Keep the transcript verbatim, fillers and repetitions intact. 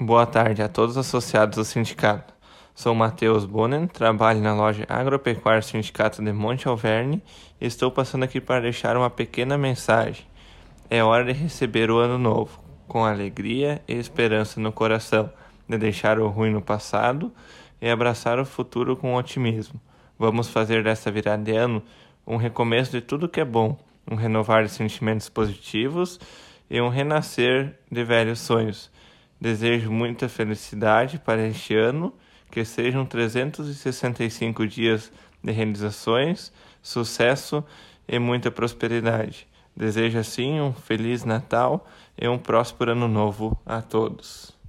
Boa tarde a todos os associados do sindicato. Sou Matheus Bonen, trabalho na loja Agropecuária Sindicato de Monte Alverne e estou passando aqui para deixar uma pequena mensagem. É hora de receber o ano novo, com alegria e esperança no coração, de deixar o ruim no passado e abraçar o futuro com otimismo. Vamos fazer desta virada de ano um recomeço de tudo que é bom, um renovar de sentimentos positivos e um renascer de velhos sonhos. Desejo muita felicidade para este ano, que sejam trezentos e sessenta e cinco dias de realizações, sucesso e muita prosperidade. Desejo assim um Feliz Natal e um próspero Ano Novo a todos.